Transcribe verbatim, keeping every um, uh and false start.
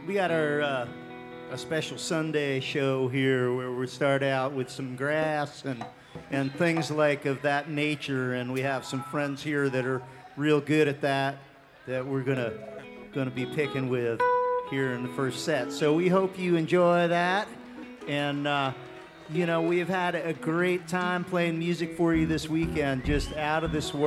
we got our uh, a special Sunday show here where we start out with some grass and and things like of that nature, and we have some friends here that are real good at that that we're gonna gonna be picking with here in the first set. So we hope you enjoy that, and uh, you know, we've had a great time playing music for you this weekend, just out of this world.